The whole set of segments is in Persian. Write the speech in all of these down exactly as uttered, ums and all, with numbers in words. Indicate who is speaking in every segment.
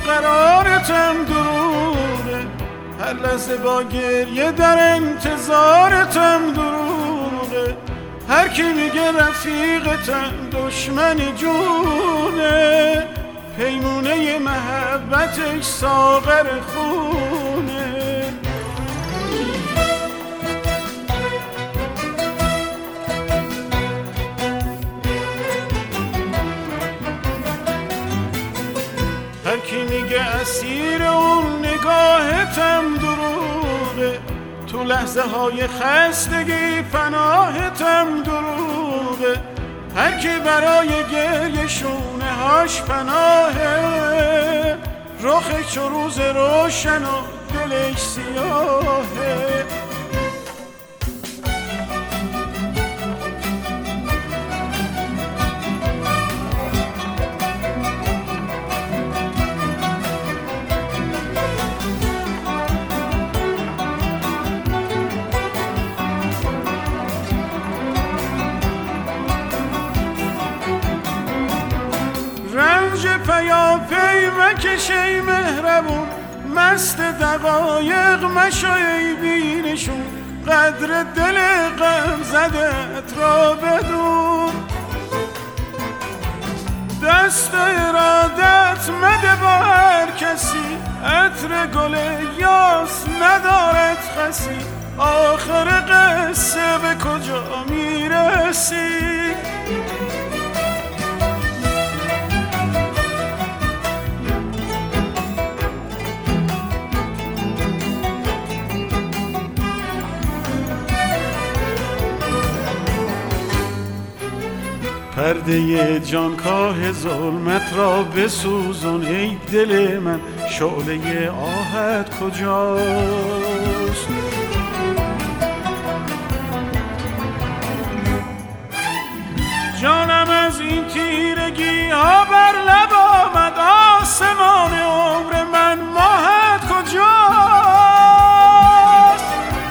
Speaker 1: بیقرارتم دروغه، هر لحظه با گریه در انتظارتم دروغه، هر کی میگه رفیقتم دشمن جونه، پیمونه محبتش ساغر خونه. هر کی میگه اسیر اون نگاهتم دروغه، تو لحظه های خستگی پناهتم دروغه، هر کی برای گریه شونه هاش پناهه، رخش چو روز روشن و دلش سیاهه. رنج پیاپی مکش ای مهربون، مست دقایق مشو ای بینشون، قدر دل غم زدت را بدون، دست ارادت مده با هر کسی، عطر گل یاس ندارد خسی، آخر قصه به کجا میرسی؟ پرده جانکاه ظلمت را بسوزون ای دل من، شعله آهت کجاست؟ جانم از این تیرگی ها بر لب آمد، آسمان عمر من ماهت کجاست؟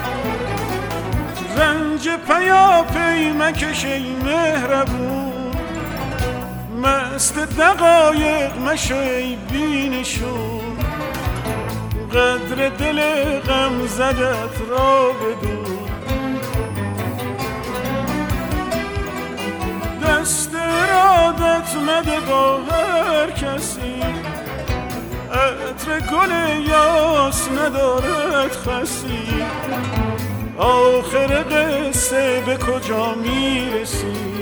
Speaker 1: رنج پیاپی مکش ای مهربون، مست دقایق مشو ای بینشون، قدر دل غم زدت را بدون، دست ارادت مده با هر کسی، عطر گل یاس ندارد خسی، آخر قصه به کجا میرسی؟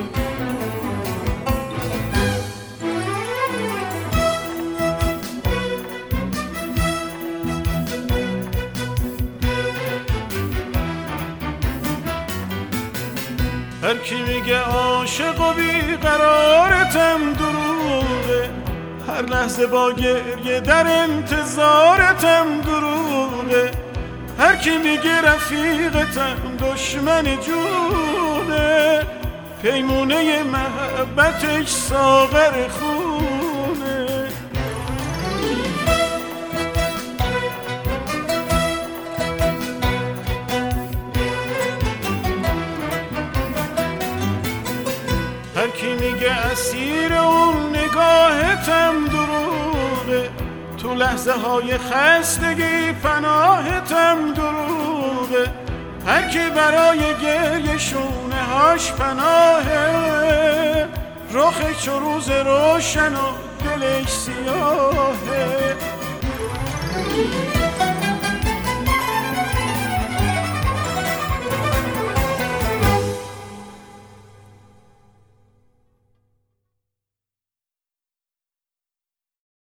Speaker 1: هر کی میگه عاشق و بیقرارتم دروغه، هر لحظه با گریه در انتظارتم دروغه، هر کی میگه رفیقتم دشمن جونه، پیمونه محبتش ساغر خونه. هر کی میگه اسیر اون نگاهتم دروغه، تو لحظه های خستگی پناهتم دروغه، هر کی برای گریه شونه هاش پناهه، رخش چو روز روشن و دلش سیاهه.